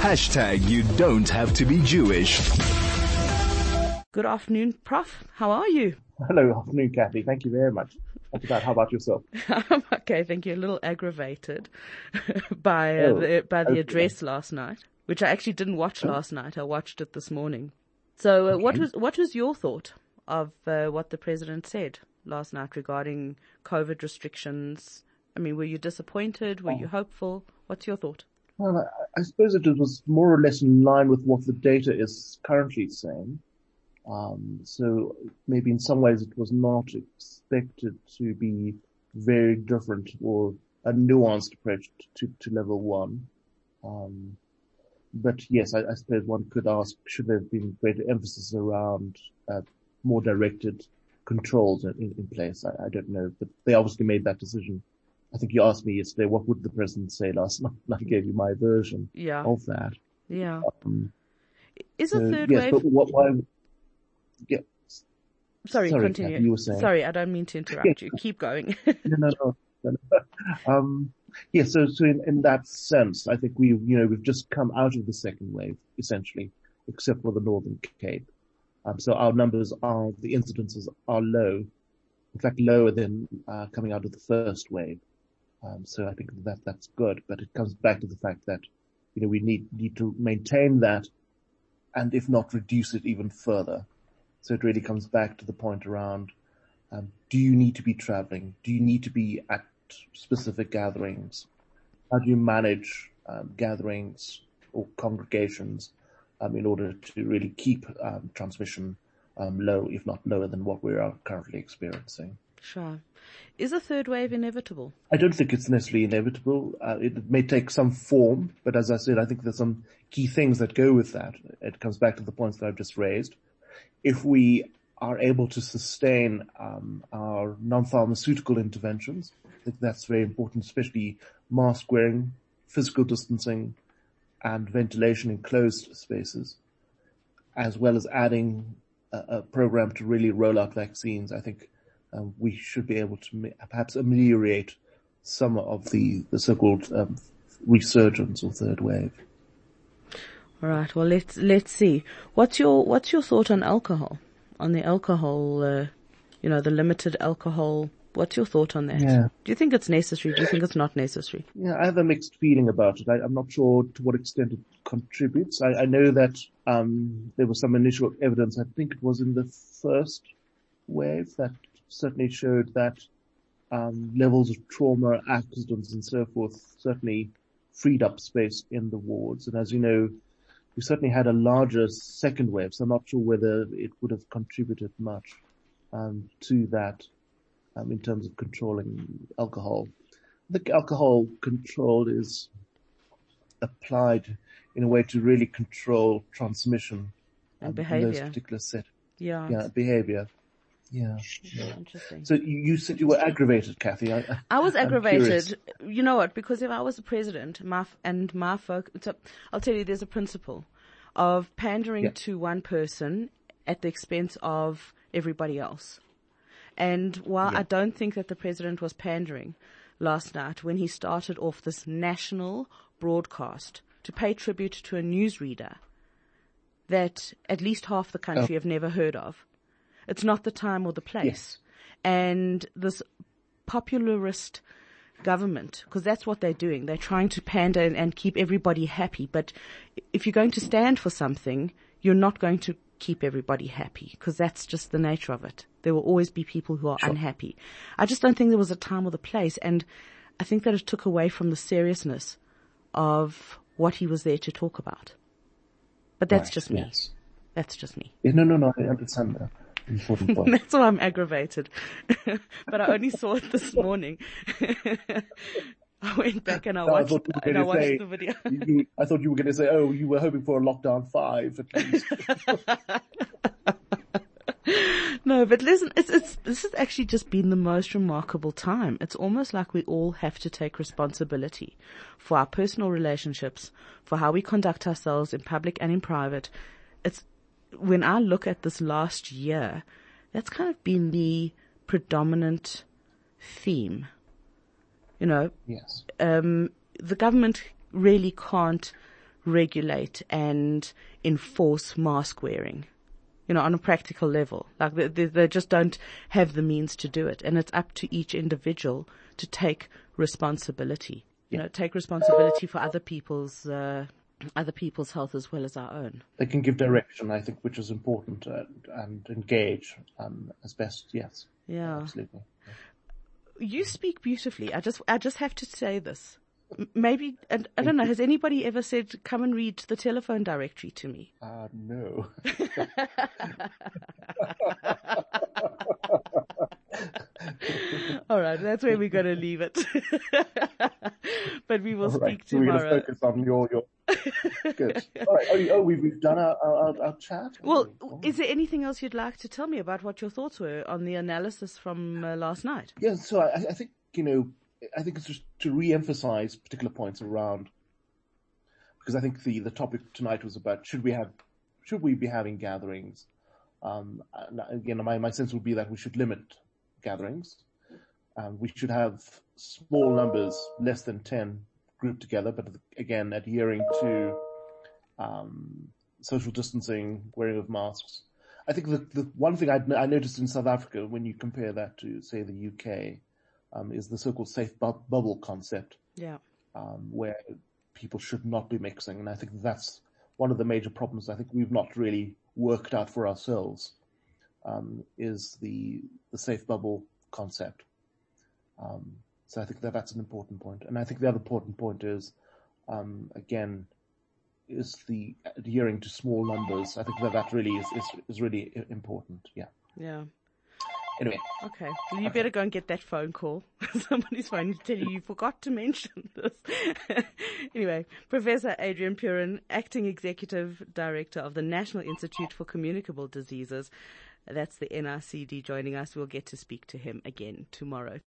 You don't have to be Jewish. Good afternoon, Prof. How are you? Hello, afternoon, Kathy. Thank you very much. How about yourself? I'm okay, thank you. A little aggravated by the address last night, which I actually didn't watch last night. I watched it this morning. So, Okay. what was your thought of what the president said last night regarding COVID restrictions? I mean, were you disappointed? Were you hopeful? What's your thought? Well, I suppose it was more or less in line with what the data is currently saying. So maybe in some ways it was not expected to be very different or a nuanced approach to level one. But yes, I suppose one could ask, should there have been greater emphasis around more directed controls in place? I don't know, but they obviously made that decision. I think you asked me yesterday, what would the president say last night? And I gave you my version of that. Yeah. Is a third yes, wave? But why? Yeah. Sorry, continue. Kathy, you were saying. Sorry, I don't mean to interrupt you. Keep going. No. So in that sense, I think we've just come out of the second wave, essentially, except for the Northern Cape. So our numbers the incidences are low, in fact, lower than coming out of the first wave. So I think that's good, but it comes back to the fact that, we need to maintain that and if not reduce it even further. So it really comes back to the point around, do you need to be traveling? Do you need to be at specific gatherings? How do you manage gatherings or congregations in order to really keep transmission low, if not lower than what we are currently experiencing? Sure. Is a third wave inevitable? I don't think it's necessarily inevitable. It may take some form, but as I said, I think there's some key things that go with that. It comes back to the points that I've just raised. If we are able to sustain our non-pharmaceutical interventions, I think that's very important, especially mask wearing, physical distancing, and ventilation in closed spaces, as well as adding a program to really roll out vaccines. I think we should be able to perhaps ameliorate some of the so-called resurgence or third wave. All right. Well, let's see. What's your thought on alcohol? On the alcohol, the limited alcohol. What's your thought on that? Yeah. Do you think it's necessary? Do you think it's not necessary? Yeah, I have a mixed feeling about it. I'm not sure to what extent it contributes. I know that there was some initial evidence. I think it was in the first wave that certainly showed that levels of trauma, accidents, and so forth certainly freed up space in the wards. And as you know, we certainly had a larger second wave, so I'm not sure whether it would have contributed much to that in terms of controlling alcohol. I think alcohol control is applied in a way to really control transmission and behavior. In those particular set. Yeah. Behavior. Yeah. Interesting. So you said you were aggravated, Kathy. I was aggravated. You know what? Because if I was the president, my folk, I'll tell you, there's a principle of pandering to one person at the expense of everybody else. And while I don't think that the president was pandering last night when he started off this national broadcast to pay tribute to a newsreader that at least half the country have never heard of, it's not the time or the place. Yes. And this popularist government, because that's what they're doing. They're trying to pander and keep everybody happy. But if you're going to stand for something, you're not going to keep everybody happy, because that's just the nature of it. There will always be people who are unhappy. I just don't think there was a time or the place. And I think that it took away from the seriousness of what he was there to talk about. But that's just me. Yes. That's just me. Yeah, no, I understand that. Important point. That's why I'm aggravated. But I only saw it this morning. I went back and I watched the video. I thought you were going to say, you were hoping for a lockdown 5 at least. No, but listen, this has actually just been the most remarkable time. It's almost like we all have to take responsibility for our personal relationships, for how we conduct ourselves in public and in private. When I look at this last year, that's kind of been the predominant theme. Yes. The government really can't regulate and enforce mask wearing, on a practical level. Like they just don't have the means to do it. And it's up to each individual to take responsibility, take responsibility for other people's health as well as our own. They can give direction, I think, which is important, and engage as best. Yes. Yeah. Absolutely. You speak beautifully. I just have to say this. Maybe, and I don't know, has anybody ever said, come and read the telephone directory to me? No. All right, that's where we're going to leave it. But we will speak tomorrow. We're going to focus on your. Good. All right. We've done our chat. Well, is there anything else you'd like to tell me about what your thoughts were on the analysis from last night? Yeah. So I think I think it's just to re-emphasize particular points around, because I think the topic tonight was about should we be having gatherings? Again, my sense would be that we should limit gatherings. We should have small numbers, less than 10, grouped together, but again, adhering to social distancing, wearing of masks. I think the one thing I noticed in South Africa, when you compare that to, say, the UK, is the so-called safe bubble concept. Yeah. Where people should not be mixing. And I think that's one of the major problems I think we've not really worked out for ourselves, is the safe bubble concept. So I think that's an important point. And I think the other important point is, again, is the adhering to small numbers. I think that really is really important. Yeah. Yeah. Anyway. Okay. Well, you better go and get that phone call. Somebody's phone to tell you forgot to mention this. Anyway, Professor Adrian Purin, Acting Executive Director of the National Institute for Communicable Diseases. That's the NICD joining us. We'll get to speak to him again tomorrow.